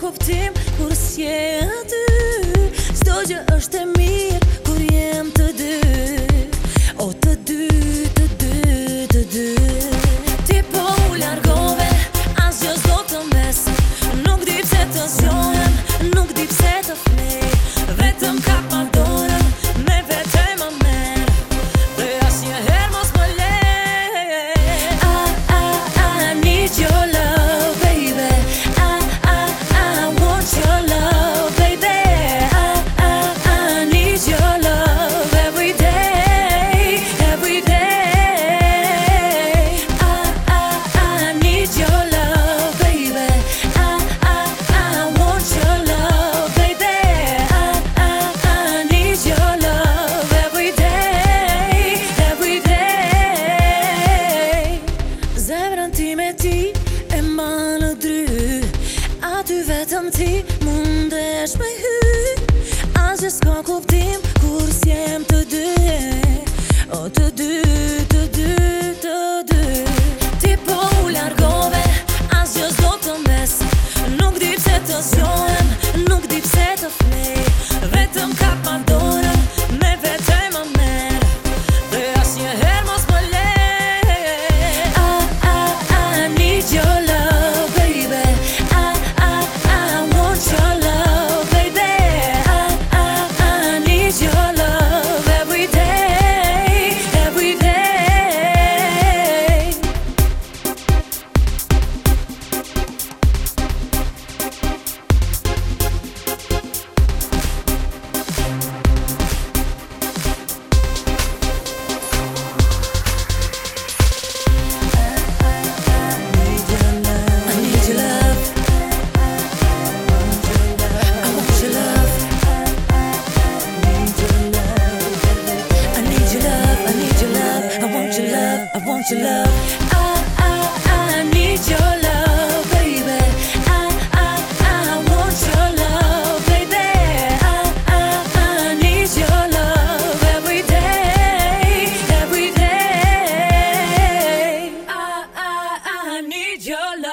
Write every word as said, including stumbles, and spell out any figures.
kuptim kur s'je aty. Çdo gjë është e mirë kur jem të dy. O të dy, të dy, të dy. Ti po u largove, asgjë s'do të mbes. Nuk di pse të zgjohem, nuk di pse të flej. Vetëm kap ma dorën, me vete më merr. Dhe asnjëherë mos më le. I, I, I need your love, baby. I, I, I want your love, baby. I, I, I need your love every day, every day. I, I, I need your love, baby. I, I, I want your love, baby. I, I, I need your love every day, every day. Zemrën time ti e ma në dry. Aty vetëm ti mundesh me hy. Asgjë s'ka kuptim kur s'jem të dy. O të dy, të dy, të dy. Ti po u largove, asgjë s'do të mbes. Nuk di pse të zgjohem, nuk di pse të flej. Vetëm kap ma dorën, me vete më merr. Dhe asnjëherë mos më le. I, I, I need your love, baby. I, I, I want your love, baby. I, I, I need your love every day, every day. I need your love. I want your love. I need your love. I need your love. I want your love. I want your love. I, I, I need your love, baby. I, I, I want your love, baby. I, I, I need your love every day, every day. I, I, I need your love.